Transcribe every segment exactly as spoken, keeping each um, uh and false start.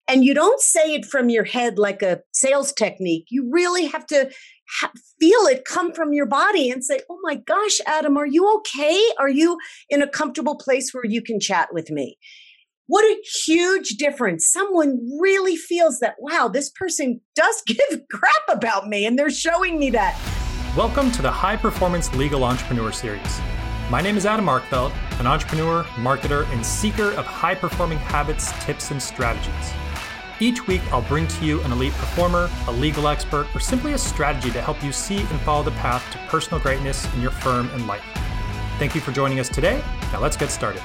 And you don't say it from your head like a sales technique. You really have to ha- feel it come from your body and say, oh my gosh, Adam, are you okay? Are you in a comfortable place where you can chat with me? What a huge difference. Someone really feels that, wow, this person does give crap about me, and they're showing me that. Welcome to the High Performance Legal Entrepreneur Series. My name is Adam Markfeld, an entrepreneur, marketer, and seeker of high-performing habits, tips, and strategies. Each week, I'll bring to you an elite performer, a legal expert, or simply a strategy to help you see and follow the path to personal greatness in your firm and life. Thank you for joining us today. Now let's get started.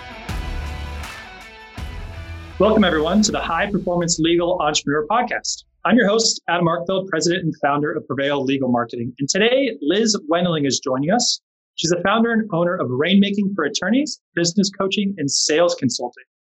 Welcome, everyone, to the High Performance Legal Entrepreneur Podcast. I'm your host, Adam Markfeld, president and founder of Prevail Legal Marketing. And today, Liz Wendling is joining us. She's the founder and owner of Rainmaking for Attorneys, business coaching, and sales consulting.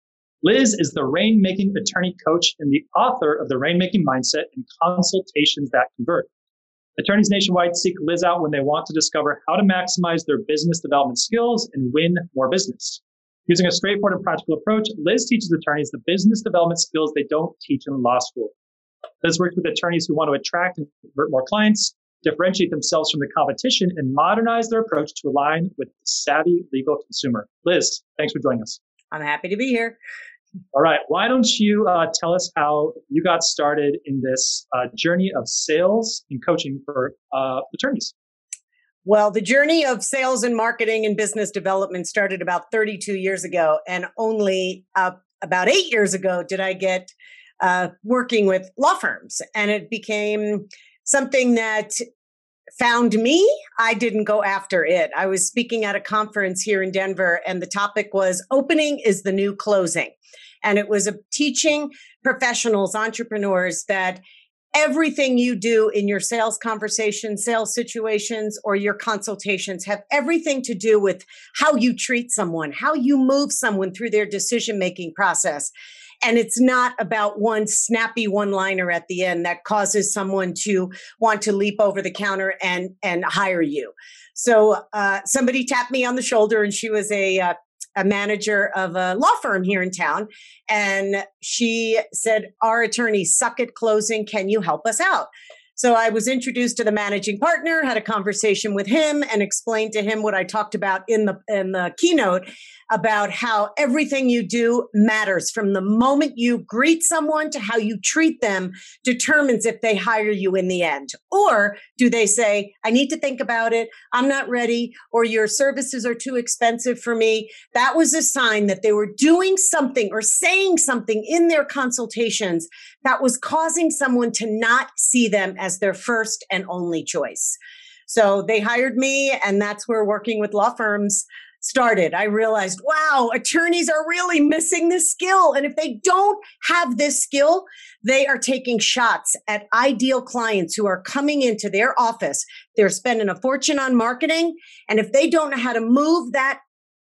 Liz is the Rainmaking Attorney Coach and the author of the Rainmaking Mindset and Consultations That Convert. Attorneys nationwide seek Liz out when they want to discover how to maximize their business development skills and win more business. Using a straightforward and practical approach, Liz teaches attorneys the business development skills they don't teach in law school. Liz works with attorneys who want to attract and convert more clients, differentiate themselves from the competition, and modernize their approach to align with the savvy legal consumer. Liz, thanks for joining us. I'm happy to be here. All right. Why don't you uh, tell us how you got started in this uh, journey of sales and coaching for uh, attorneys? Well, the journey of sales and marketing and business development started about thirty-two years ago. And only uh, about eight years ago did I get uh, working with law firms. And it became something that found me. I didn't go after it. I was speaking at a conference here in Denver, and the topic was opening is the new closing. And it was a teaching professionals, entrepreneurs, that everything you do in your sales conversations, sales situations, or your consultations have everything to do with how you treat someone, how you move someone through their decision-making process. And it's not about one snappy one-liner at the end that causes someone to want to leap over the counter and, and hire you. So uh, somebody tapped me on the shoulder, and she was a uh, a manager of a law firm here in town. And she said, our attorneys suck at closing. Can you help us out? So I was introduced to the managing partner, had a conversation with him, and explained to him what I talked about in the in the keynote about how everything you do matters. From the moment you greet someone to how you treat them determines if they hire you in the end. Or do they say, I need to think about it, I'm not ready, or your services are too expensive for me. That was a sign that they were doing something or saying something in their consultations that was causing someone to not see them as their first and only choice. So they hired me, and that's where working with law firms started. I realized, wow, attorneys are really missing this skill. And if they don't have this skill, they are taking shots at ideal clients who are coming into their office. They're spending a fortune on marketing. And if they don't know how to move that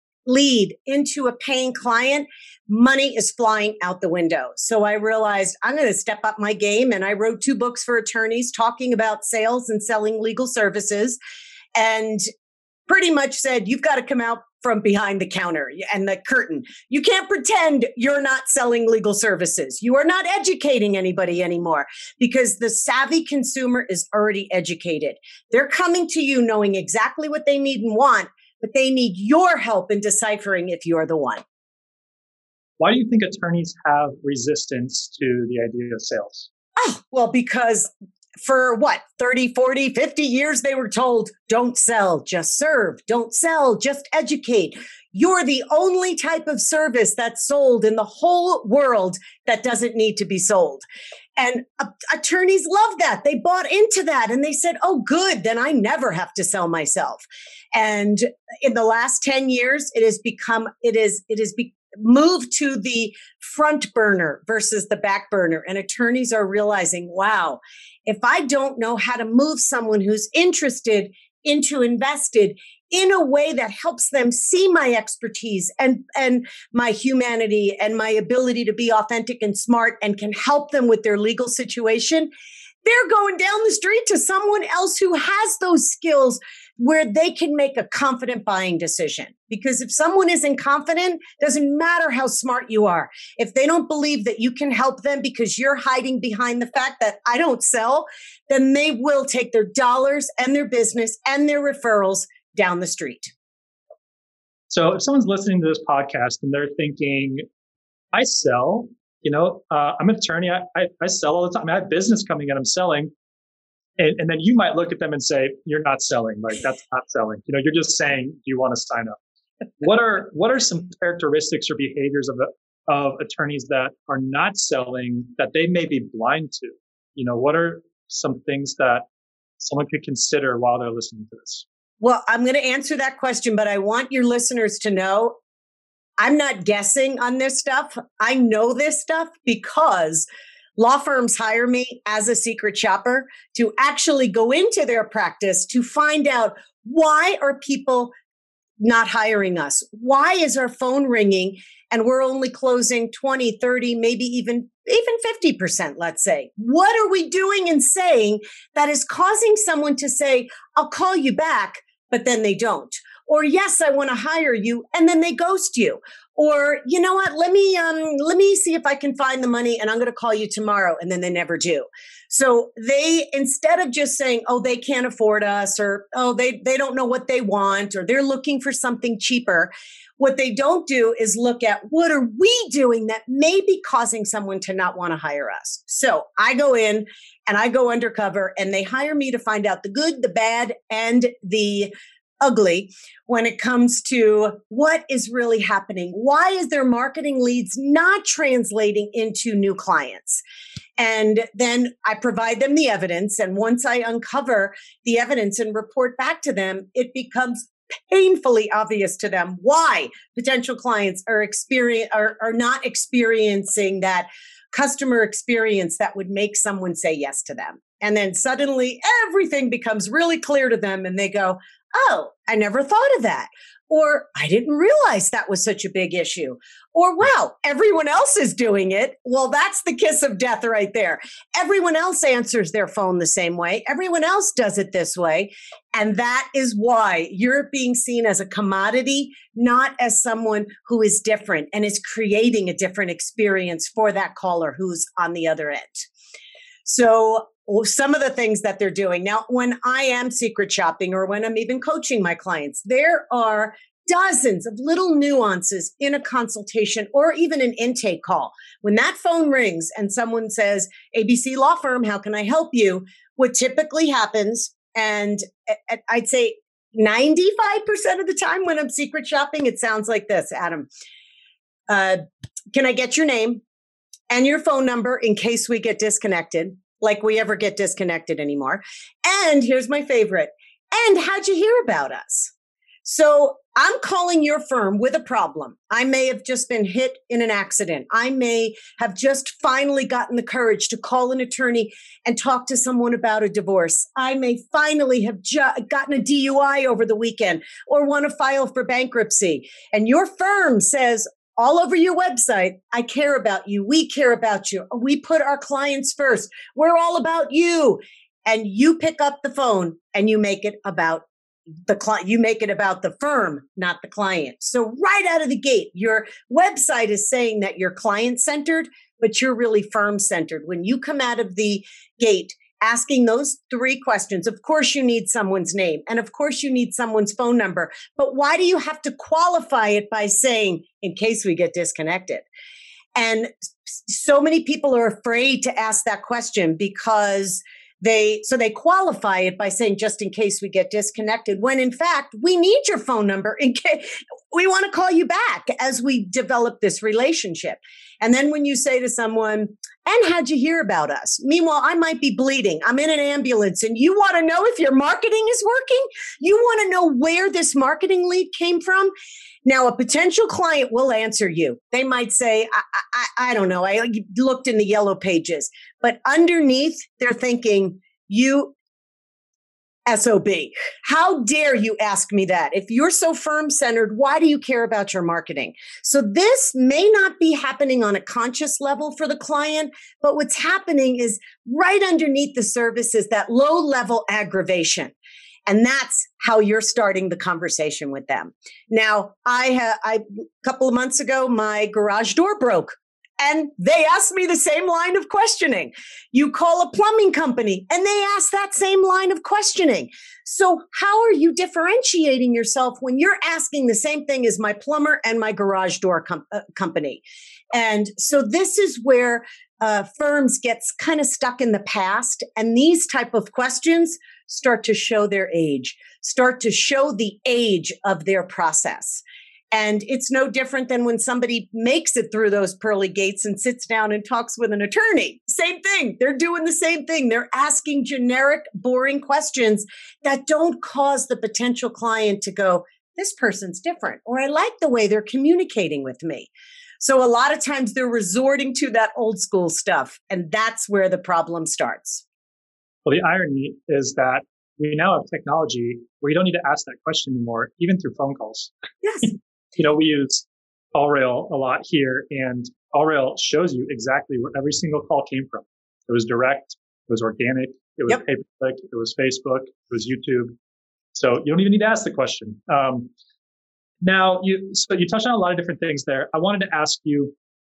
lead into a paying client, money is flying out the window. So I realized I'm going to step up my game. And I wrote two books for attorneys talking about sales and selling legal services, and pretty much said, you've got to come out from behind the counter and the curtain. You can't pretend you're not selling legal services. You are not educating anybody anymore, because the savvy consumer is already educated. They're coming to you knowing exactly what they need and want, but they need your help in deciphering if you're the one. Why do you think attorneys have resistance to the idea of sales? Oh, well, because for what, thirty, forty, fifty years, they were told, don't sell, just serve. Don't sell, just educate. You're the only type of service that's sold in the whole world that doesn't need to be sold. And uh, attorneys love that. They bought into that, and they said, oh, good, then I never have to sell myself. And in the last ten years, it has become, it is, it is be, moved to the front burner versus the back burner. And attorneys are realizing, wow, if I don't know how to move someone who's interested into invested in a way that helps them see my expertise and, and my humanity and my ability to be authentic and smart and can help them with their legal situation, they're going down the street to someone else who has those skills where they can make a confident buying decision. Because if someone isn't confident, doesn't matter how smart you are. If they don't believe that you can help them because you're hiding behind the fact that I don't sell, then they will take their dollars and their business and their referrals down the street. So if someone's listening to this podcast and they're thinking, I sell, you know, uh, I'm an attorney, I, I, I sell all the time. I have business coming in, I'm selling. And, and then you might look at them and say, you're not selling, like that's not selling. You know, you're just saying, do you want to sign up? What are what are some characteristics or behaviors of of attorneys that are not selling that they may be blind to? You know, what are some things that someone could consider while they're listening to this? Well, I'm going to answer that question, but I want your listeners to know I'm not guessing on this stuff. I know this stuff because law firms hire me as a secret shopper to actually go into their practice to find out, why are people not hiring us? Why is our phone ringing and we're only closing twenty, thirty, maybe even, even fifty percent, let's say? What are we doing and saying that is causing someone to say, I'll call you back, but then they don't? Or yes, I want to hire you, and then they ghost you. Or, you know what, let me um, let me see if I can find the money and I'm going to call you tomorrow, and then they never do. So they, instead of just saying, oh, they can't afford us, or oh, they, they don't know what they want, or they're looking for something cheaper, what they don't do is look at, what are we doing that may be causing someone to not want to hire us? So I go in and I go undercover, and they hire me to find out the good, the bad, and the ugly when it comes to what is really happening. Why is their marketing leads not translating into new clients? And then I provide them the evidence. And once I uncover the evidence and report back to them, it becomes painfully obvious to them why potential clients are experience are, are not experiencing that customer experience that would make someone say yes to them. And then suddenly everything becomes really clear to them, and they go, oh, I never thought of that. Or I didn't realize that was such a big issue. Or, wow, everyone else is doing it. Well, that's the kiss of death right there. Everyone else answers their phone the same way. Everyone else does it this way. And that is why you're being seen as a commodity, not as someone who is different and is creating a different experience for that caller who's on the other end. So some of the things that they're doing. Now, when I am secret shopping, or when I'm even coaching my clients, there are dozens of little nuances in a consultation or even an intake call. When that phone rings and someone says, A B C Law Firm, how can I help you? What typically happens, and I'd say ninety-five percent of the time when I'm secret shopping, it sounds like this, Adam. Uh, can I get your name and your phone number in case we get disconnected? Like we ever get disconnected anymore. And here's my favorite. And how'd you hear about us? So I'm calling your firm with a problem. I may have just been hit in an accident. I may have just finally gotten the courage to call an attorney and talk to someone about a divorce. I may finally have ju- gotten a D U I over the weekend, or want to file for bankruptcy. And your firm says, all over your website, I care about you. We care about you. We put our clients first. We're all about you. And you pick up the phone and you make it about the client. You make it about the firm, not the client. So right out of the gate, your website is saying that you're client-centered, but you're really firm-centered. When you come out of the gate asking those three questions, of course you need someone's name, and of course you need someone's phone number. But why do you have to qualify it by saying, in case we get disconnected? And so many people are afraid to ask that question because they, so they qualify it by saying, just in case we get disconnected, when in fact, we need your phone number in case we want to call you back as we develop this relationship. And then when you say to someone, and how'd you hear about us? Meanwhile, I might be bleeding. I'm in an ambulance, and you want to know if your marketing is working? You want to know where this marketing lead came from? Now, a potential client will answer you. They might say, I, I, I don't know. I looked in the yellow pages. But underneath, they're thinking, you S O B. How dare you ask me that? If you're so firm-centered, why do you care about your marketing? So this may not be happening on a conscious level for the client, but what's happening is right underneath the surface is that low-level aggravation. And that's how you're starting the conversation with them. Now, I ha- I, a couple of months ago, my garage door broke. And they asked me the same line of questioning. You call a plumbing company and they ask that same line of questioning. So how are you differentiating yourself when you're asking the same thing as my plumber and my garage door com- uh, company? And so this is where uh, firms get kind of stuck in the past. And these type of questions start to show their age, start to show the age of their process. And it's no different than when somebody makes it through those pearly gates and sits down and talks with an attorney. Same thing. They're doing the same thing. They're asking generic, boring questions that don't cause the potential client to go, this person's different, or I like the way they're communicating with me. So a lot of times they're resorting to that old school stuff, and that's where the problem starts. Well, the irony is that we now have technology where you don't need to ask that question anymore, even through phone calls. Yes. You know, we use AllRail a lot here, and AllRail shows you exactly where every single call came from. It was direct, it was organic, it was yep. pay-per-click, it was Facebook, it was YouTube. So you don't even need to ask the question. Um, now, you so you touched on a lot of different things there. I wanted to ask you,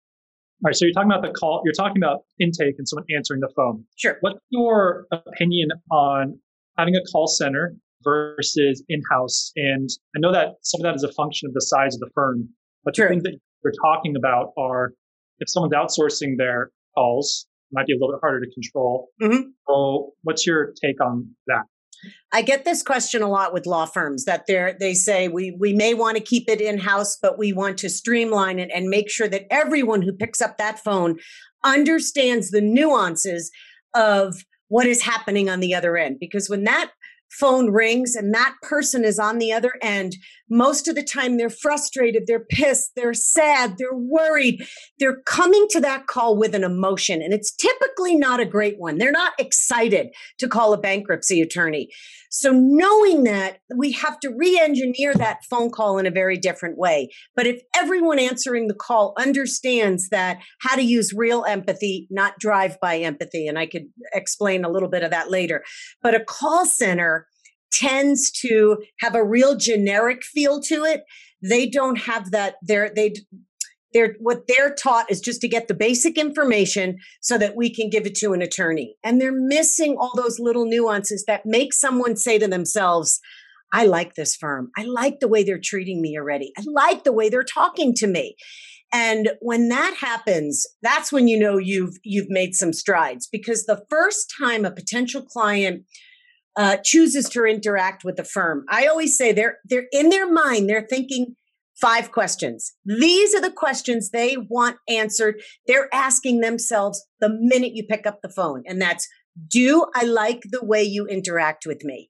all right, so you're talking about the call, you're talking about intake and someone answering the phone. Sure. What's your opinion on having a call center versus in-house? And I know that some of that is a function of the size of the firm, but sure. the things that you're talking about are if someone's outsourcing their calls, it might be a little bit harder to control. Mm-hmm. So what's your take on that? I get this question a lot with law firms that they're, they say we we may want to keep it in-house, but we want to streamline it and make sure that everyone who picks up that phone understands the nuances of what is happening on the other end. Because when that phone rings and that person is on the other end, most of the time they're frustrated, they're pissed, they're sad, they're worried. They're coming to that call with an emotion, and it's typically not a great one. They're not excited to call a bankruptcy attorney. So knowing that, we have to re-engineer that phone call in a very different way. But if everyone answering the call understands that how to use real empathy, not drive-by empathy, and I could explain a little bit of that later, but a call center tends to have a real generic feel to it. They don't have that. They're, they, they're, what they're taught is just to get the basic information so that we can give it to an attorney. And they're missing all those little nuances that make someone say to themselves, I like this firm. I like the way they're treating me already. I like the way they're talking to me. And when that happens, that's when you know you've, you've made some strides, because the first time a potential client Uh, chooses to interact with the firm, I always say they're they're in their mind, they're thinking five questions. These are the questions they want answered. They're asking themselves the minute you pick up the phone. And that's, do I like the way you interact with me?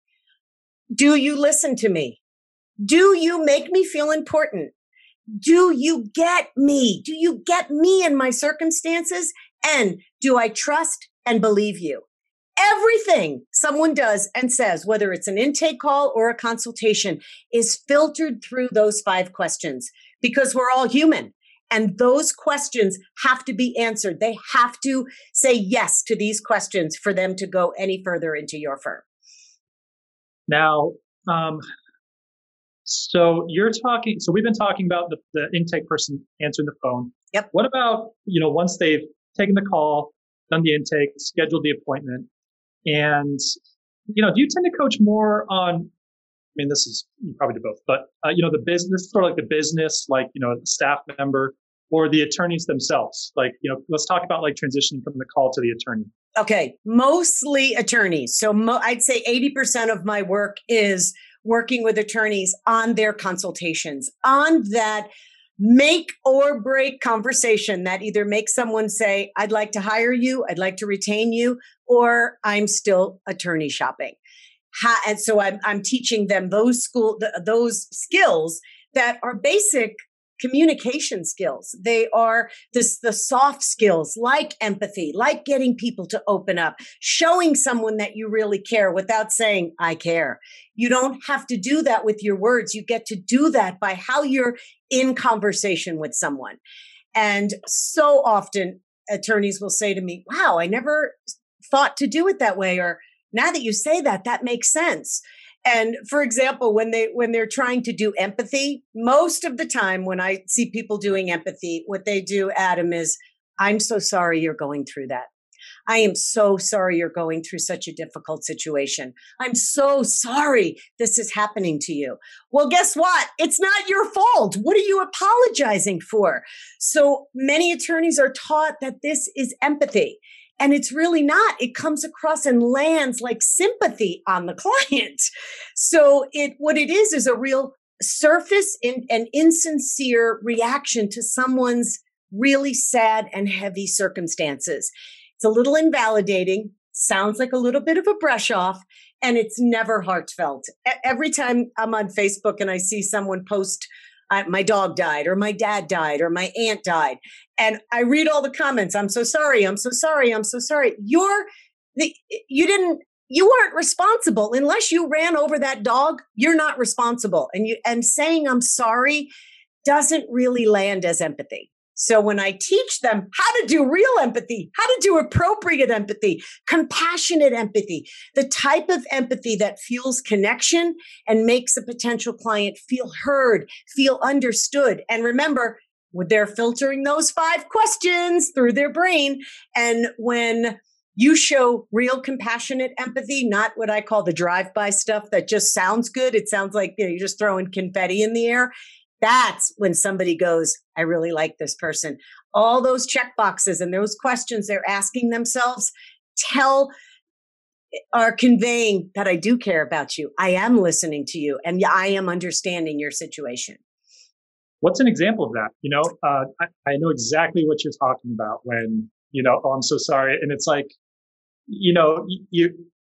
Do you listen to me? Do you make me feel important? Do you get me? Do you get me and my circumstances? And do I trust and believe you? Everything someone does and says, whether it's an intake call or a consultation, is filtered through those five questions, because we're all human. And those questions have to be answered. They have to say yes to these questions for them to go any further into your firm. Now, um, so you're talking, so we've been talking about the, the intake person answering the phone. Yep. What about, you know, once they've taken the call, done the intake, scheduled the appointment, and, you know, do you tend to coach more on, I mean, this is, you probably do both, but, uh, you know, the business, sort of like the business, like, you know, the staff member or the attorneys themselves? Like, you know, let's talk about like transitioning from the call to the attorney. Okay. Mostly attorneys. So mo- I'd say eighty percent of my work is working with attorneys on their consultations, on that make or break conversation that either makes someone say, I'd like to hire you, I'd like to retain you, or I'm still attorney shopping. Ha- and so I'm, I'm teaching them those school, th- those skills that are basic communication skills. They are this, the soft skills like empathy, like getting people to open up, showing someone that you really care without saying, I care. You don't have to do that with your words. You get to do that by how you're in conversation with someone. And so often attorneys will say to me, wow, I never thought to do it that way. Or now that you say that, that makes sense. And for example, when they when they're trying to do empathy, most of the time when I see people doing empathy, what they do, Adam, is, I'm so sorry you're going through that. I am so sorry you're going through such a difficult situation. I'm so sorry this is happening to you. Well, guess what? It's not your fault. What are you apologizing for? So many attorneys are taught that this is empathy. And it's really not. It comes across and lands like sympathy on the client. So it what it is is a real surface in, and insincere reaction to someone's really sad and heavy circumstances. It's a little invalidating, sounds like a little bit of a brush off, and it's never heartfelt. Every time I'm on Facebook and I see someone post, uh, my dog died, or my dad died, or my aunt died, and I read all the comments, I'm so sorry, I'm so sorry, I'm so sorry. You're, the, you didn't, you weren't responsible. Unless you ran over that dog, you're not responsible. And you, and saying I'm sorry doesn't really land as empathy. So when I teach them how to do real empathy, how to do appropriate empathy, compassionate empathy, the type of empathy that fuels connection and makes a potential client feel heard, feel understood. And remember, they're filtering those five questions through their brain. And when you show real compassionate empathy, not what I call the drive-by stuff that just sounds good. It sounds like, you know, you're just throwing confetti in the air. That's when somebody goes, I really like this person. All those check boxes and those questions they're asking themselves tell, are conveying that I do care about you. I am listening to you, and I am understanding your situation. What's an example of that? You know, uh, I, I know exactly what you're talking about when, you know, oh, I'm so sorry. And it's like, you know, you, you,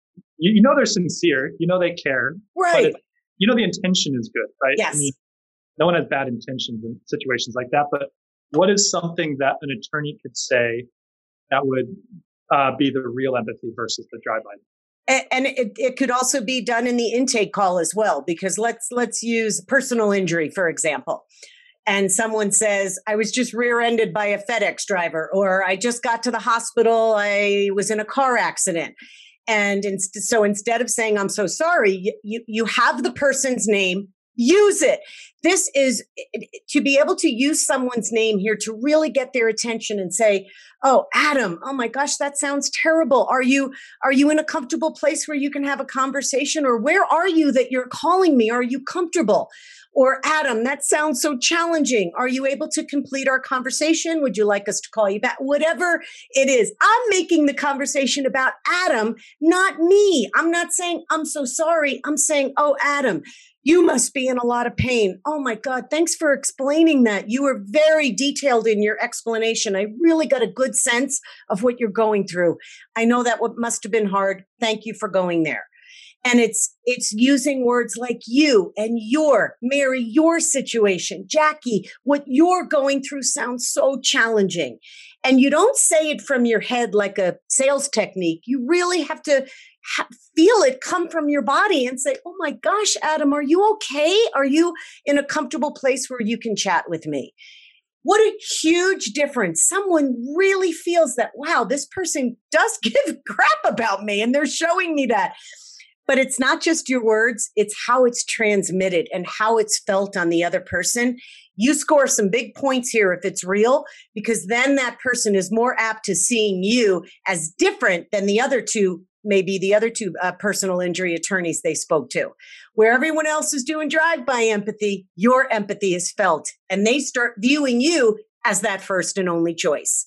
you know, they're sincere, you know, they care, right? But it, you know, the intention is good, right? Yes. I mean, no one has bad intentions in situations like that, but what is something that an attorney could say that would uh, be the real empathy versus the drive-by? And it, it could also be done in the intake call as well, because let's let's use personal injury, for example. And someone says, I was just rear-ended by a FedEx driver, or I just got to the hospital, I was in a car accident. And in, so instead of saying, I'm so sorry, you, you have the person's name. Use it. This is to be able to use someone's name here to really get their attention and say, oh, Adam, oh my gosh, that sounds terrible. Are you, are you in a comfortable place where you can have a conversation? Or where are you that you're calling me? Are you comfortable? Or Adam, that sounds so challenging. Are you able to complete our conversation? Would you like us to call you back? Whatever it is, I'm making the conversation about Adam, not me. I'm not saying I'm so sorry. I'm saying, oh, Adam, you must be in a lot of pain. Oh my God, thanks for explaining that. You were very detailed in your explanation. I really got a good sense of what you're going through. I know that what must have been hard. Thank you for going there. And it's it's using words like you and your, Mary, your situation, Jackie, what you're going through sounds so challenging. And you don't say it from your head like a sales technique. You really have to ha- feel it come from your body and say, oh my gosh, Adam, are you okay? Are you in a comfortable place where you can chat with me? What a huge difference. Someone really feels that, wow, this person does give crap about me, and they're showing me that. But it's not just your words, it's how it's transmitted and how it's felt on the other person. You score some big points here if it's real, because then that person is more apt to seeing you as different than the other two, maybe the other two uh, personal injury attorneys they spoke to. Where everyone else is doing drive-by empathy, your empathy is felt, and they start viewing you as that first and only choice.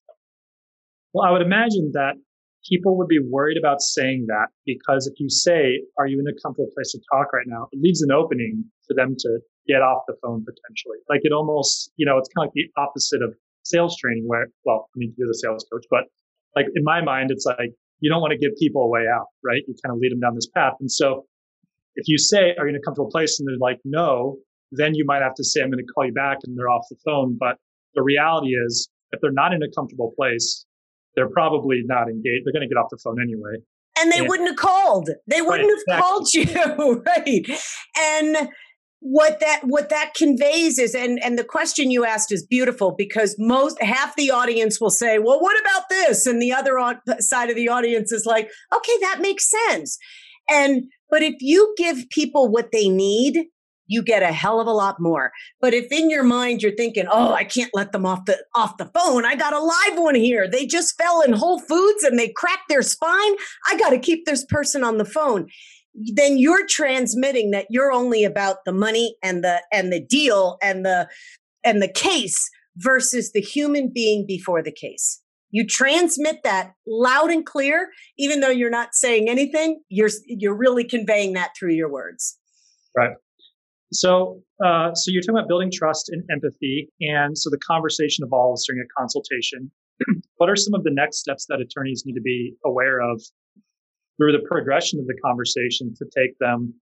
Well, I would imagine that people would be worried about saying that, because if you say, are you in a comfortable place to talk right now? It leaves an opening for them to get off the phone potentially. Like it almost, you know, it's kind of like the opposite of sales training where, well, I mean, you're the sales coach, but like in my mind, it's like, you don't want to give people a way out, right? You kind of lead them down this path. And so if you say, are you in a comfortable place? And they're like, no, then you might have to say, I'm going to call you back, and they're off the phone. But the reality is, if they're not in a comfortable place, they're probably not engaged. They're going to get off the phone anyway. And they and, wouldn't have called. They wouldn't right, have exactly. called you, right? And what that what that conveys is, and, and the question you asked is beautiful, because most half the audience will say, well, what about this? And the other on, side of the audience is like, okay, that makes sense. And, but if you give people what they need, you get a hell of a lot more. But if in your mind you're thinking, oh, I can't let them off the off the phone. I got a live one here. They just fell in Whole Foods and they cracked their spine. I got to keep this person on the phone. Then you're transmitting that you're only about the money and the and the deal and the and the case versus the human being before the case. You transmit that loud and clear, even though you're not saying anything. You're you're really conveying that through your words. Right. So, uh, so you're talking about building trust and empathy, and so the conversation evolves during a consultation. What are some of the next steps that attorneys need to be aware of through the progression of the conversation to take them?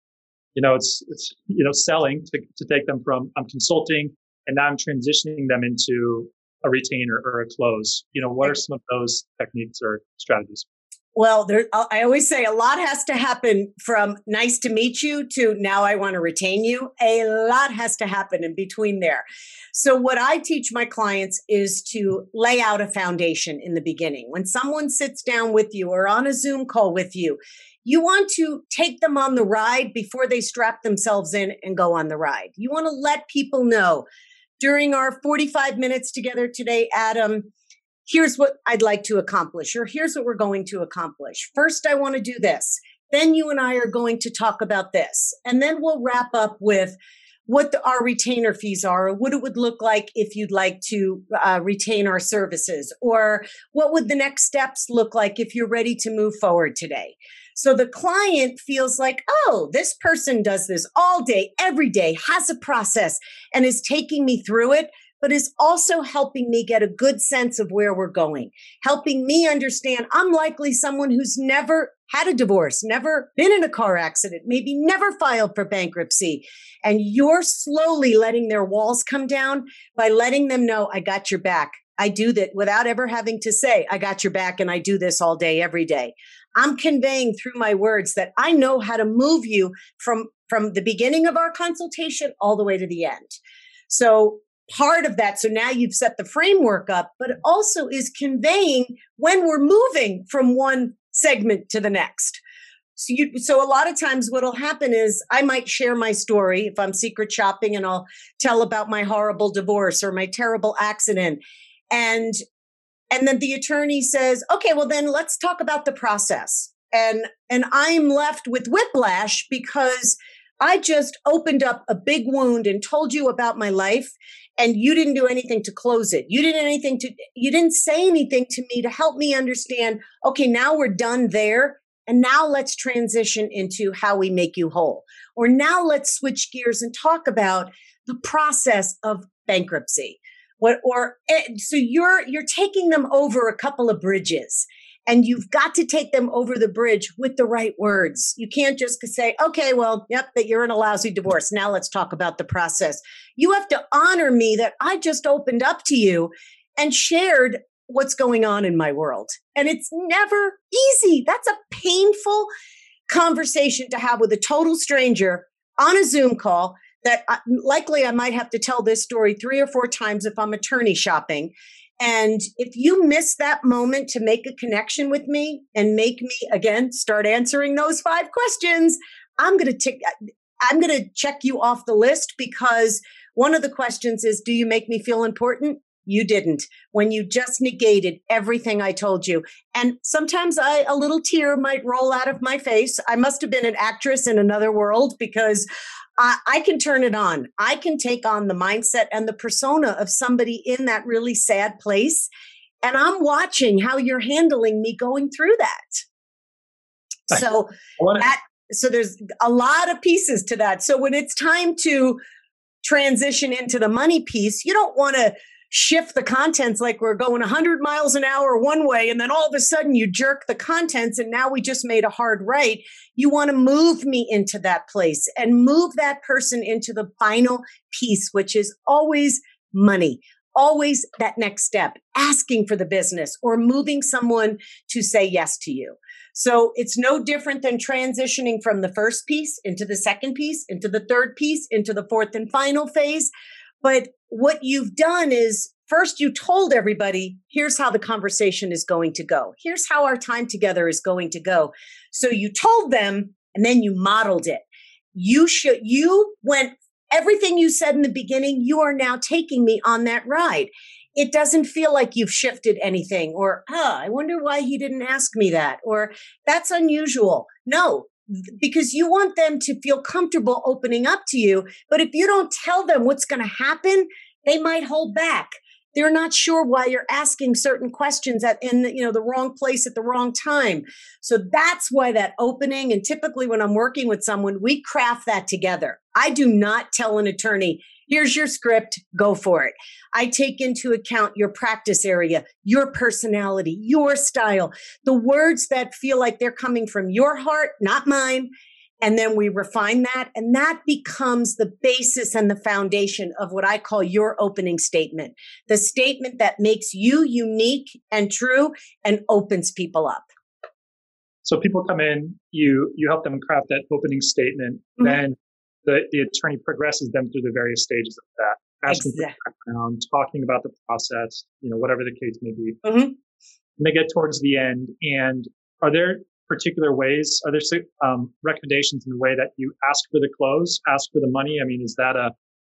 You know, it's it's you know selling to to take them from I'm consulting and now I'm transitioning them into a retainer or a close. You know, what are some of those techniques or strategies? Well, there, I always say a lot has to happen from nice to meet you to now I want to retain you. A lot has to happen in between there. So what I teach my clients is to lay out a foundation in the beginning. When someone sits down with you or on a Zoom call with you, you want to take them on the ride before they strap themselves in and go on the ride. You want to let people know during our forty-five minutes together today, Adam, here's what I'd like to accomplish, or here's what we're going to accomplish. First, I want to do this. Then you and I are going to talk about this. And then we'll wrap up with what the, our retainer fees are, or what it would look like if you'd like to uh, retain our services, or what would the next steps look like if you're ready to move forward today. So the client feels like, oh, this person does this all day, every day, has a process, and is taking me through it, but is also helping me get a good sense of where we're going, helping me understand I'm likely someone who's never had a divorce, never been in a car accident, maybe never filed for bankruptcy. And you're slowly letting their walls come down by letting them know, I got your back. I do that without ever having to say, I got your back and I do this all day, every day. I'm conveying through my words that I know how to move you from, from the beginning of our consultation all the way to the end. So part of that, so now you've set the framework up, but it also is conveying when we're moving from one segment to the next. So, you, so a lot of times what will happen is I might share my story if I'm secret shopping, and I'll tell about my horrible divorce or my terrible accident. And, and then the attorney says, okay, well then let's talk about the process. And, and I'm left with whiplash because I just opened up a big wound and told you about my life, and you didn't do anything to close it. You didn't anything to, you didn't say anything to me to help me understand, okay, now we're done there. And now let's transition into how we make you whole. Or now let's switch gears and talk about the process of bankruptcy. What, or so you're, you're taking them over a couple of bridges. And you've got to take them over the bridge with the right words. You can't just say, okay, well, yep, that you're in a lousy divorce. Now let's talk about the process. You have to honor me that I just opened up to you and shared what's going on in my world. And it's never easy. That's a painful conversation to have with a total stranger on a Zoom call that I, likely I might have to tell this story three or four times if I'm attorney shopping. And if you miss that moment to make a connection with me and make me, again, start answering those five questions, I'm going to tick, I'm going to check you off the list, because one of the questions is, do you make me feel important? You didn't, when you just negated everything I told you. And sometimes I, a little tear might roll out of my face. I must have been an actress in another world, because I, I can turn it on. I can take on the mindset and the persona of somebody in that really sad place. And I'm watching how you're handling me going through that. So that, so there's a lot of pieces to that. So when it's time to transition into the money piece, you don't want to shift the contents like we're going one hundred miles an hour one way, and then all of a sudden you jerk the contents and now we just made a hard right. You want to move me into that place and move that person into the final piece, which is always money, always that next step, asking for the business or moving someone to say yes to you. So it's no different than transitioning from the first piece into the second piece, into the third piece, into the fourth and final phase. But what you've done is, first you told everybody, here's how the conversation is going to go. Here's how our time together is going to go. So you told them, and then you modeled it. You should, you went, everything you said in the beginning, you are now taking me on that ride. It doesn't feel like you've shifted anything, or, oh, I wonder why he didn't ask me that, or that's unusual. No, because you want them to feel comfortable opening up to you. But if you don't tell them what's going to happen, they might hold back. They're not sure why you're asking certain questions at in the, you know, the wrong place at the wrong time. So that's why that opening, and typically when I'm working with someone, we craft that together. I do not tell an attorney, here's your script, go for it. I take into account your practice area, your personality, your style, the words that feel like they're coming from your heart, not mine. And then we refine that. And that becomes the basis and the foundation of what I call your opening statement, the statement that makes you unique and true and opens people up. So people come in, you you help them craft that opening statement. Mm-hmm. Then the, the attorney progresses them through the various stages of that, asking exactly. for background, talking about the process, you know, whatever the case may be. Mm-hmm. And they get towards the end. And are there particular ways, are there um, recommendations in the way that you ask for the close, ask for the money? I mean, is that a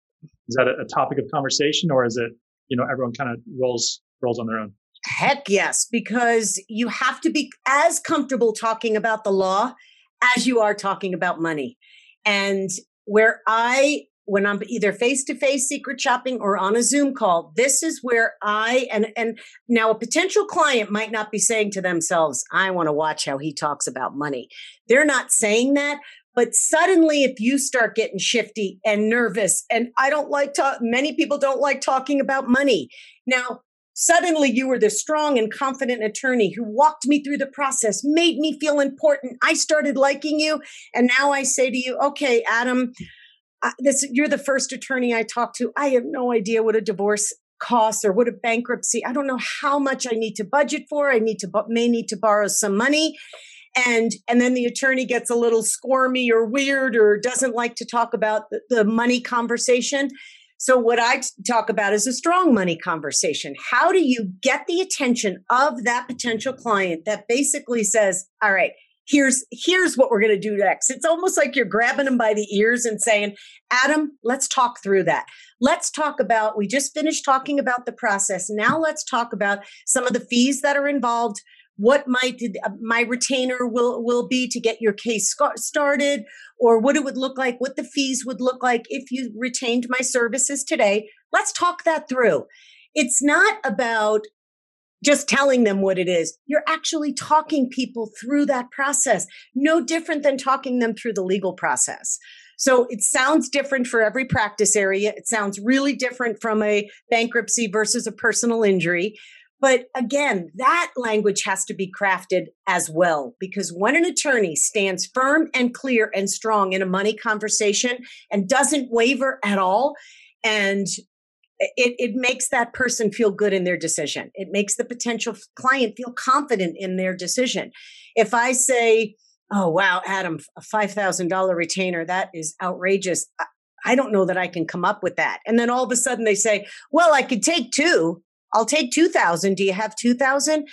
is that a, a topic of conversation, or is it, you know, everyone kind of rolls rolls on their own? Heck yes, because you have to be as comfortable talking about the law as you are talking about money. And where I, when I'm either face-to-face secret shopping or on a Zoom call, this is where I, and, and now a potential client might not be saying to themselves, I want to watch how he talks about money. They're not saying that, but suddenly if you start getting shifty and nervous, and I don't like to, many people don't like talking about money. Now, suddenly you were the strong and confident attorney who walked me through the process, made me feel important. I started liking you. And now I say to you, okay, Adam, Uh, this, you're the first attorney I talk to. I have no idea what a divorce costs or what a bankruptcy. I don't know how much I need to budget for. I need to may need to borrow some money, and and then the attorney gets a little squirmy or weird or doesn't like to talk about the, the money conversation. So what I t- talk about is a strong money conversation. How do you get the attention of that potential client that basically says, "All right, Here's here's what we're going to do next." It's almost like you're grabbing them by the ears and saying, Adam, let's talk through that. Let's talk about, we just finished talking about the process. Now let's talk about some of the fees that are involved. What my, my retainer will, will be to get your case started, or what it would look like, what the fees would look like if you retained my services today. Let's talk that through. It's not about just telling them what it is. You're actually talking people through that process, no different than talking them through the legal process. So it sounds different for every practice area. It sounds really different from a bankruptcy versus a personal injury. But again, that language has to be crafted as well, because when an attorney stands firm and clear and strong in a money conversation and doesn't waver at all, and It, it makes that person feel good in their decision. It makes the potential client feel confident in their decision. If I say, oh, wow, Adam, a five thousand dollars retainer, that is outrageous. I don't know that I can come up with that. And then all of a sudden they say, well, I could take two. I'll take two thousand. Do you have two thousand?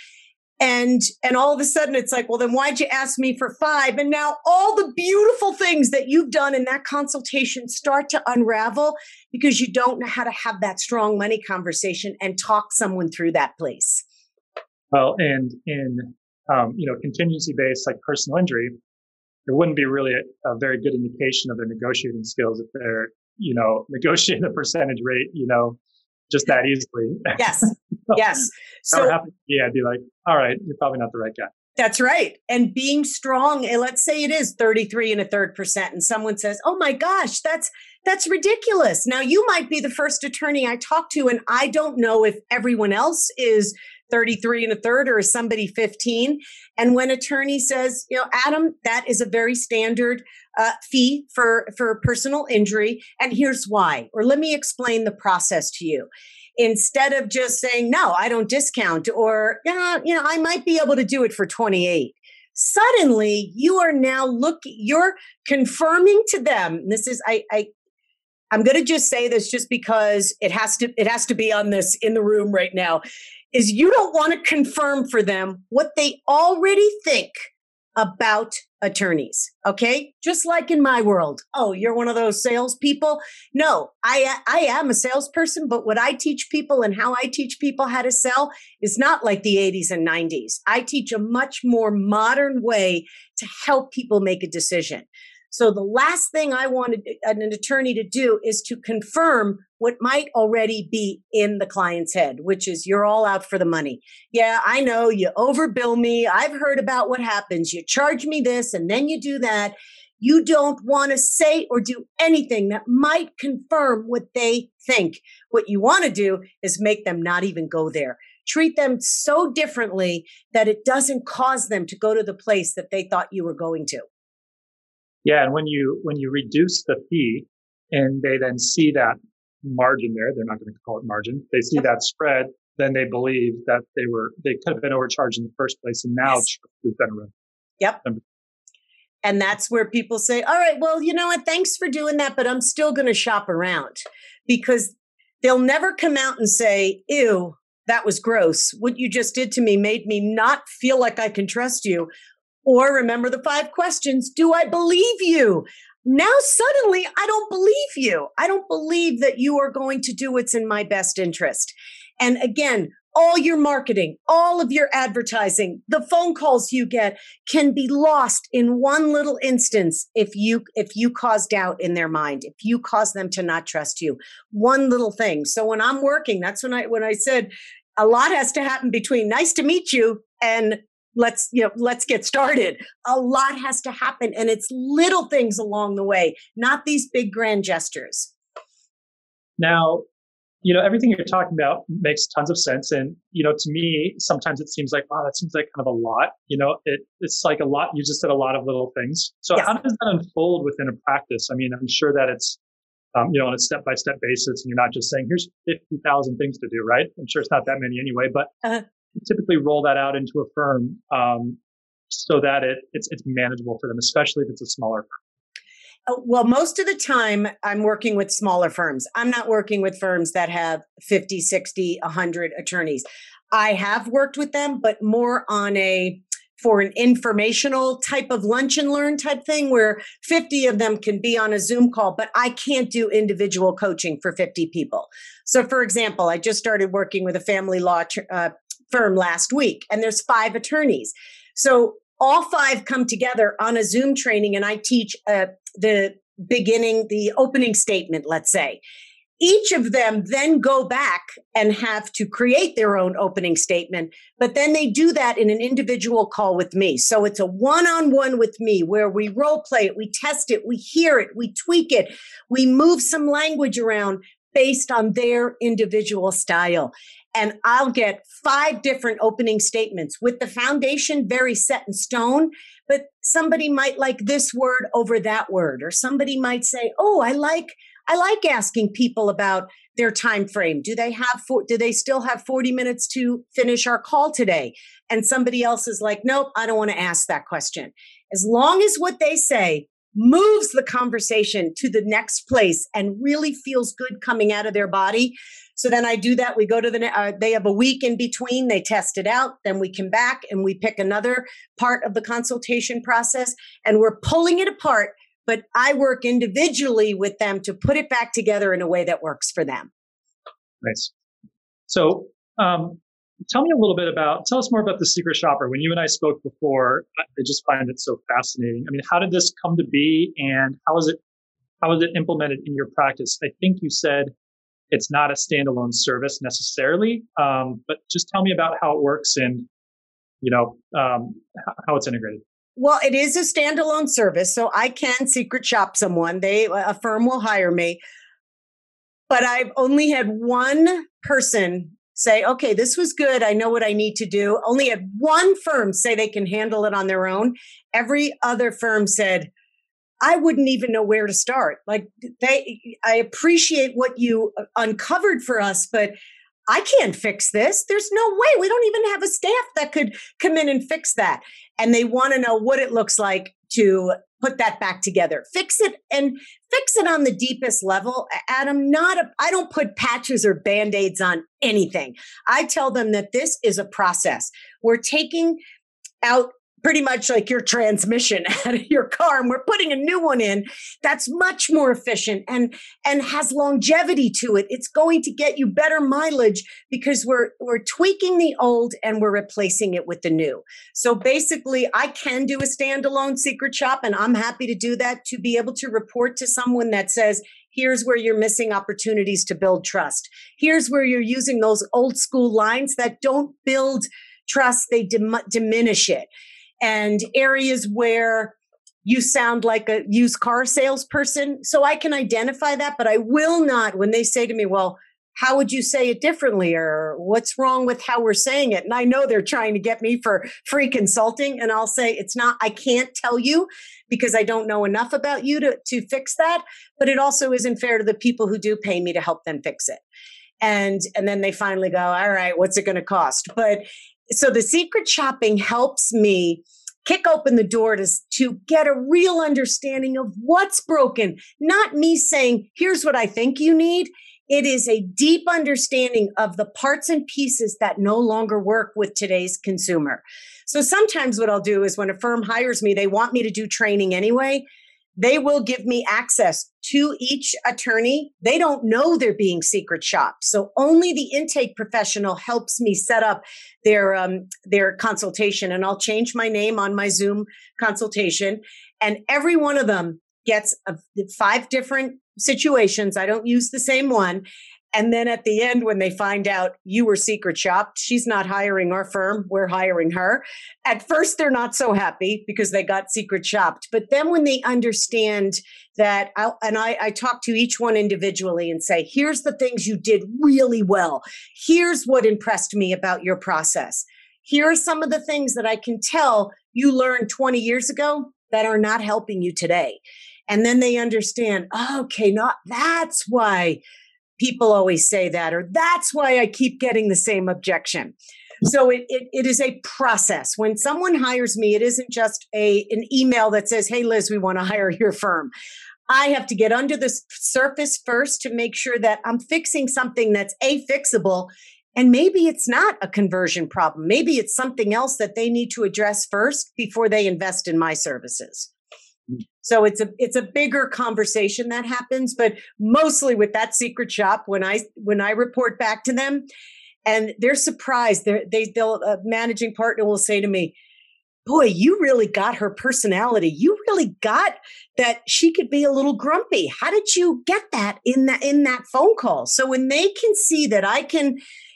And and all of a sudden it's like, well, then why'd you ask me for five? And now all the beautiful things that you've done in that consultation start to unravel because you don't know how to have that strong money conversation and talk someone through that place. Well, and in um, you know, contingency based like personal injury, it wouldn't be really a, a very good indication of their negotiating skills if they're, you know, negotiating a percentage rate, you know, just that easily. Yes. Yes. So yeah, I'd be like, all right, you're probably not the right guy. That's right. And being strong, and let's say it is thirty-three and a third percent, and someone says, oh my gosh, that's that's ridiculous. Now you might be the first attorney I talk to, and I don't know if everyone else is thirty-three and a third or is somebody fifteen. And when attorney says, you know, Adam, that is a very standard uh, fee for, for personal injury. And here's why, or let me explain the process to you. Instead of just saying, no, I don't discount, or, yeah, you know, I might be able to do it for twenty-eight. Suddenly you are now looking, you're confirming to them. This is, I, I, I'm going to just say this just because it has to, it has to be on this in the room right now, is you don't want to confirm for them what they already think about attorneys. Okay. Just like in my world. Oh, you're one of those salespeople. No, I, I am a salesperson, but what I teach people and how I teach people how to sell is not like the eighties and nineties. I teach a much more modern way to help people make a decision. So the last thing I wanted an attorney to do is to confirm what might already be in the client's head, which is you're all out for the money. Yeah, I know you overbill me. I've heard about what happens. You charge me this and then you do that. You don't want to say or do anything that might confirm what they think. What you want to do is make them not even go there. Treat them so differently that it doesn't cause them to go to the place that they thought you were going to. Yeah, and when you when you reduce the fee and they then see that margin there, they're not going to call it margin. They see that spread, then they believe that they were they could have been overcharged in the first place, and now Yes. it's been around. Yep. And that's where people say, all right, well, you know what? Thanks for doing that, but I'm still going to shop around, because they'll never come out and say, ew, that was gross. What you just did to me made me not feel like I can trust you. Or remember the five questions. Do I believe you? Now, suddenly, I don't believe you. I don't believe that you are going to do what's in my best interest. And again, all your marketing, all of your advertising, the phone calls you get can be lost in one little instance if you if you cause doubt in their mind, if you cause them to not trust you. One little thing. So when I'm working, that's when I when I said a lot has to happen between nice to meet you and let's, you know, let's get started. A lot has to happen, and it's little things along the way, not these big grand gestures. Now, you know, everything you're talking about makes tons of sense. And, you know, to me, sometimes it seems like, wow, that seems like kind of a lot. You know, it, it's like a lot. You just said a lot of little things. So Yes. how does that unfold within a practice? I mean, I'm sure that it's, um, you know, on a step-by-step basis, and you're not just saying, here's fifty thousand things to do, right? I'm sure it's not that many anyway, but Uh-huh. you typically roll that out into a firm um, so that it, it's, it's manageable for them, especially if it's a smaller firm. Well, most of the time I'm working with smaller firms. I'm not working with firms that have fifty, sixty, one hundred attorneys. I have worked with them, but more on a, for an informational type of lunch and learn type thing where fifty of them can be on a Zoom call, but I can't do individual coaching for fifty people. So for example, I just started working with a family law uh, firm last week, and there's five attorneys. So all five come together on a Zoom training, and I teach uh, the beginning, the opening statement, let's say. Each of them then go back and have to create their own opening statement, but then they do that in an individual call with me. So it's a one-on-one with me where we role play it, we test it, we hear it, we tweak it, we move some language around based on their individual style. And I'll get five different opening statements with the foundation very set in stone, but somebody might like this word over that word, or somebody might say, oh, I like I like asking people about their time frame. Do they have for, do they still have forty minutes to finish our call today? And somebody else is like, nope, I don't want to ask that question. As long as what they say moves the conversation to the next place and really feels good coming out of their body. So then I do that. We go to the, uh, they have a week in between, they test it out. Then we come back and we pick another part of the consultation process, and we're pulling it apart. But I work individually with them to put it back together in a way that works for them. Nice. So um, tell me a little bit about, tell us more about the Secret Shopper. When you and I spoke before, I just find it so fascinating. I mean, how did this come to be, and how is it, how is it implemented in your practice? I think you said it's not a standalone service necessarily, um, but just tell me about how it works and, you know, um, how it's integrated. Well, it is a standalone service, so I can secret shop someone. They, a firm will hire me, but I've only had one person say, okay, this was good. I know what I need to do. Only had one firm say they can handle it on their own. Every other firm said, I wouldn't even know where to start. Like they, I appreciate what you uncovered for us, but I can't fix this. There's no way. We don't even have a staff that could come in and fix that. And they want to know what it looks like to put that back together. Fix it and fix it on the deepest level. Adam, not a, I don't put patches or Band-Aids on anything. I tell them that this is a process. We're taking out pretty much like your transmission out of your car, and we're putting a new one in that's much more efficient and and has longevity to it. It's going to get you better mileage because we're we're tweaking the old and we're replacing it with the new. So basically, I can do a standalone secret shop, and I'm happy to do that, to be able to report to someone that says, here's where you're missing opportunities to build trust. Here's where you're using those old school lines that don't build trust, they dim- diminish it. And areas where you sound like a used car salesperson. So I can identify that, but I will not, when they say to me, well, how would you say it differently? Or what's wrong with how we're saying it? And I know they're trying to get me for free consulting. And I'll say, it's not, I can't tell you because I don't know enough about you to, to fix that. But it also isn't fair to the people who do pay me to help them fix it. And, and then they finally go, all right, what's it going to cost? But so the secret shopping helps me kick open the door to, to get a real understanding of what's broken. Not me saying, here's what I think you need. It is a deep understanding of the parts and pieces that no longer work with today's consumer. So sometimes what I'll do is when a firm hires me, they want me to do training anyway. They will give me access to each attorney. They don't know they're being secret shopped. So only the intake professional helps me set up their um, their consultation. And I'll change my name on my Zoom consultation. And every one of them gets a, five different situations. I don't use the same one. And then at the end, when they find out you were secret shopped, she's not hiring our firm, we're hiring her. At first, they're not so happy because they got secret shopped. But then when they understand that, I'll, and I, I talk to each one individually and say, here's the things you did really well. Here's what impressed me about your process. Here are some of the things that I can tell you learned twenty years ago that are not helping you today. And then they understand, oh, okay, not that's why people always say that, or that's why I keep getting the same objection. So it, it, it is a process. When someone hires me, it isn't just a, an email that says, hey, Liz, we want to hire your firm. I have to get under the surface first to make sure that I'm fixing something that's A, fixable, and maybe it's not a conversion problem. Maybe it's something else that they need to address first before they invest in my services. So it's a it's a bigger conversation that happens, but mostly with that secret shop, when I when I report back to them, and they're surprised, they're, they they'll a managing partner will say to me, "Boy, you really got her personality. You really got that she could be a little grumpy. How did you get that in that in that phone call?" So when they can see that I can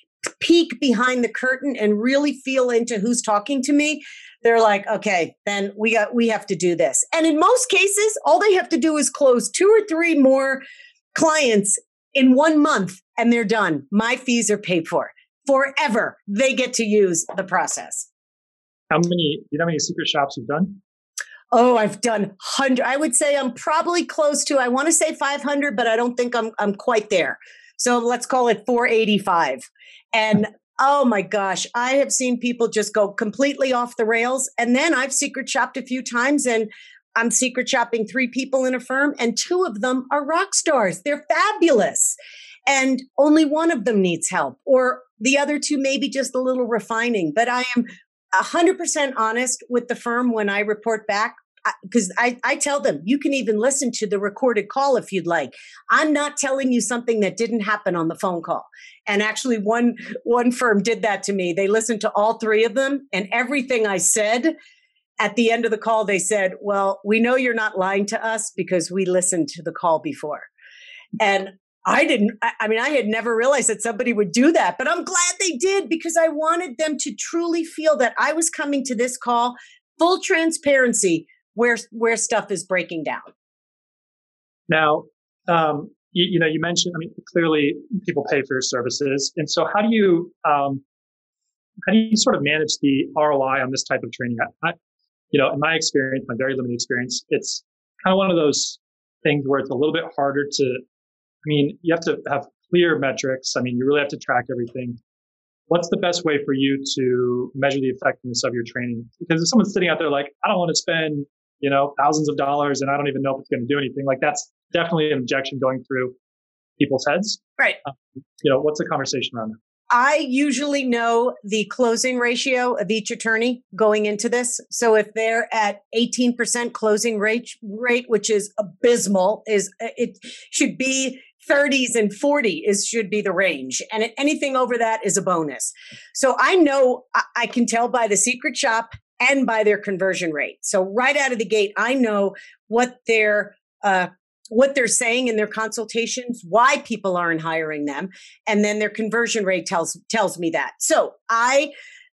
peek behind the curtain and really feel into who's talking to me, they're like, okay, then we got, we have to do this. And in most cases, all they have to do is close two or three more clients in one month and they're done. My fees are paid for forever. They get to use the process. How many, do you know how many secret shops you've done? Oh, I've done hundred. I would say I'm probably close to, I want to say five hundred, but I don't think I'm, I'm quite there. So let's call it four eighty-five. And oh my gosh, I have seen people just go completely off the rails. And then I've secret shopped a few times, and I'm secret shopping three people in a firm, and two of them are rock stars. They're fabulous. And only one of them needs help, or the other two maybe just a little refining. But I am one hundred percent honest with the firm when I report back, because I, I tell them, you can even listen to the recorded call if you'd like. I'm not telling you something that didn't happen on the phone call. And actually, one, one firm did that to me. They listened to all three of them, and everything I said at the end of the call, they said, well, we know you're not lying to us because we listened to the call before. And I didn't, I mean, I had never realized that somebody would do that, but I'm glad they did, because I wanted them to truly feel that I was coming to this call, full transparency, where where stuff is breaking down. Now, um, you, you know, you mentioned, I mean, clearly people pay for your services. And so how do you, um, how do you sort of manage the R O I on this type of training? I, you know, in my experience, my very limited experience, it's kind of one of those things where it's a little bit harder to, I mean, you have to have clear metrics. I mean, you really have to track everything. What's the best way for you to measure the effectiveness of your training? Because if someone's sitting out there like, I don't want to spend, you know, thousands of dollars and I don't even know if it's going to do anything, like that's definitely an objection going through people's heads. Right. Um, you know, what's the conversation around that? I usually know the closing ratio of each attorney going into this. So if they're at eighteen percent closing rate, rate, which is abysmal, is it should be thirties and forty is should be the range. And anything over that is a bonus. So I know I can tell by the secret shop and by their conversion rate. So right out of the gate, I know what their uh, what they're saying in their consultations, why people aren't hiring them, and then their conversion rate tells tells me that. So I,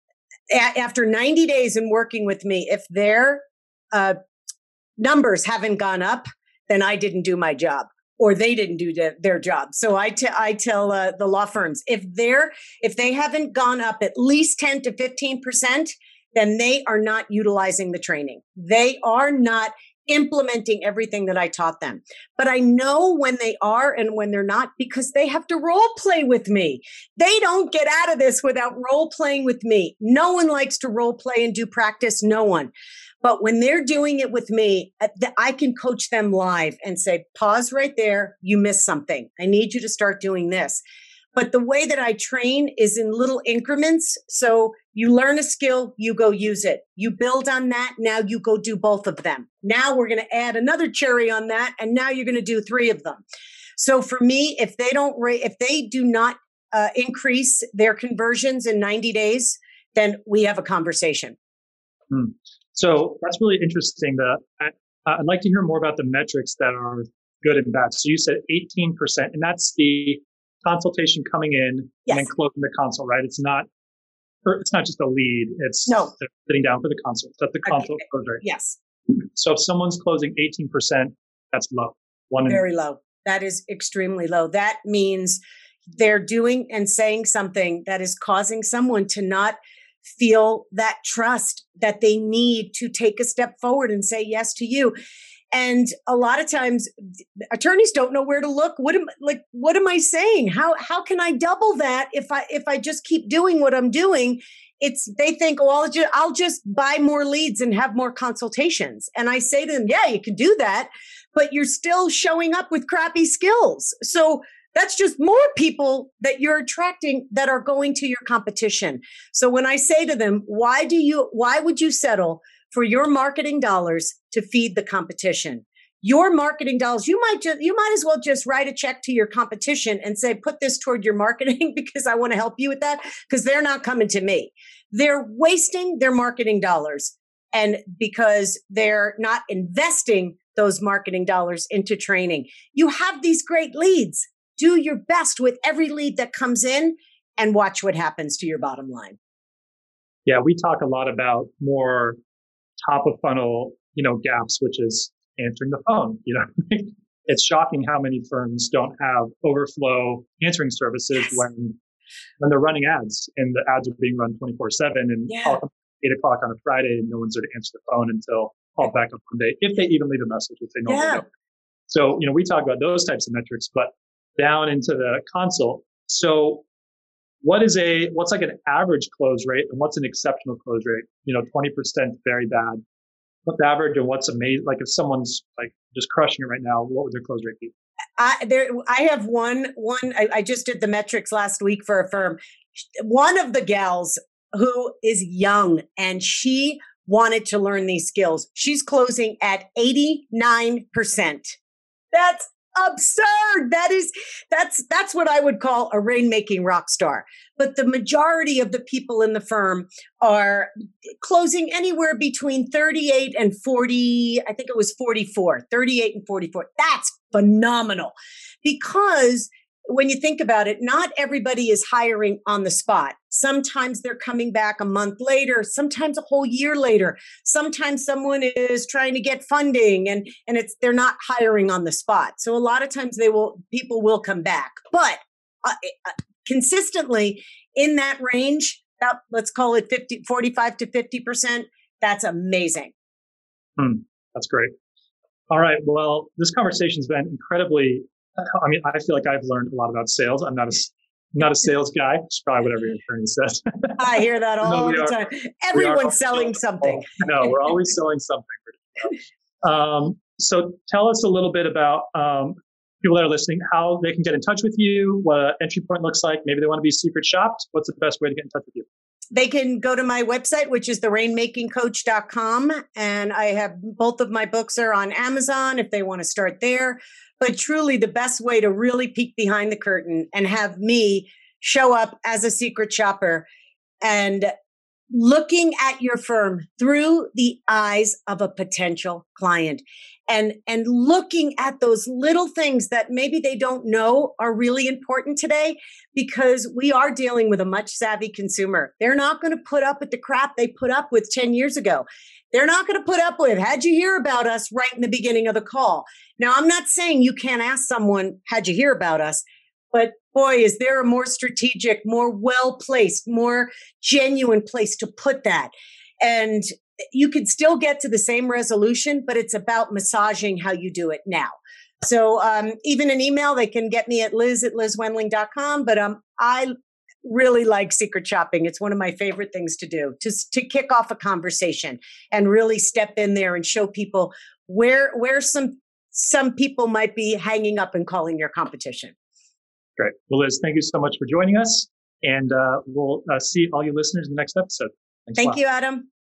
a- after ninety days in working with me, if their uh, numbers haven't gone up, then I didn't do my job, or they didn't do de- their job. So I, t- I tell uh, the law firms, if they're if they haven't gone up at least ten to fifteen percent, then they are not utilizing the training. They are not implementing everything that I taught them. But I know when they are and when they're not, because they have to role play with me. They don't get out of this without role playing with me. No one likes to role play and do practice. No one. But when they're doing it with me, I can coach them live and say, pause right there. You missed something. I need you to start doing this. But the way that I train is in little increments. So you learn a skill, you go use it. You build on that. Now you go do both of them. Now we're going to add another cherry on that. And now you're going to do three of them. So for me, if they don't, if they do not uh, increase their conversions in ninety days, then we have a conversation. Hmm. So that's really interesting. The, I, I'd like to hear more about the metrics that are good and bad. So you said eighteen percent, and that's the consultation coming in yes. and then closing the consult, right? It's not, or it's not just a lead. It's no. sitting down for the consult. That's the consult okay. close rate. Yes. So if someone's closing eighteen percent, that's low. One Very in- low. That is extremely low. That means they're doing and saying something that is causing someone to not feel that trust that they need to take a step forward and say yes to you. And a lot of times attorneys don't know where to look. What am like what am I saying? How how can I double that if I if I just keep doing what I'm doing? It's they think, oh, I'll just I'll just buy more leads and have more consultations. And I say to them, yeah, you can do that, but you're still showing up with crappy skills. So that's just more people that you're attracting that are going to your competition. So when I say to them, why do you why would you settle for your marketing dollars to feed the competition? Your marketing dollars, you might just, you might as well just write a check to your competition and say, put this toward your marketing because I want to help you with that, because they're not coming to me. They're wasting their marketing dollars. And because they're not investing those marketing dollars into training. You have these great leads. Do your best with every lead that comes in and watch what happens to your bottom line. Yeah, we talk a lot about more top of funnel, you know, gaps, which is answering the phone. You know, it's shocking how many firms don't have overflow answering services yes. when when they're running ads and the ads are being run twenty-four seven and yeah. call eight o'clock on a Friday and no one's there to answer the phone until called back on Monday, if they even leave a message, which they normally yeah. don't. So, you know, we talk about those types of metrics, but down into the consult. So what is a, what's like an average close rate and what's an exceptional close rate? You know, twenty percent very bad. What's average and what's amazing? Like if someone's like just crushing it right now, what would their close rate be? I there I have one one I, I just did the metrics last week for a firm. One of the gals who is young and she wanted to learn these skills. She's closing at eighty-nine percent. That's absurd. That is, that's, that's what I would call a rainmaking rock star. But the majority of the people in the firm are closing anywhere between thirty-eight and forty. I think it was forty-four, thirty-eight and forty-four. That's phenomenal because when you think about it, not everybody is hiring on the spot. Sometimes they're coming back a month later, sometimes a whole year later. Sometimes someone is trying to get funding and, and it's they're not hiring on the spot. So a lot of times they will people will come back. But uh, uh, consistently in that range, about, let's call it fifty, forty-five to fifty percent, that's amazing. Hmm, that's great. All right. Well, this conversation's been incredibly I mean, I feel like I've learned a lot about sales. I'm not a not a sales guy. It's probably what every attorney says. I hear that all no, the are, time. Everyone's selling something. No, we're always selling something. Um, so tell us a little bit about um, people that are listening, how they can get in touch with you, what an entry point looks like. Maybe they want to be secret shopped. What's the best way to get in touch with you? They can go to my website, which is the rainmaking coach dot com. And I have both of my books are on Amazon if they want to start there. But truly the best way to really peek behind the curtain and have me show up as a secret shopper and looking at your firm through the eyes of a potential client and, and looking at those little things that maybe they don't know are really important today, because we are dealing with a much savvy consumer. They're not going to put up with the crap they put up with ten years ago. They're not going to put up with, how'd you hear about us right in the beginning of the call? Now, I'm not saying you can't ask someone, how'd you hear about us? But boy, is there a more strategic, more well-placed, more genuine place to put that. And you could still get to the same resolution, but it's about massaging how you do it now. So um, even an email, they can get me at liz at liz wendling dot com. But um, I really like secret shopping. It's one of my favorite things to do, just to kick off a conversation and really step in there and show people where where some some people might be hanging up and calling your competition. Great. Well, Liz, thank you so much for joining us. And uh, we'll uh, see all you listeners in the next episode. Thanks Thank you, Adam.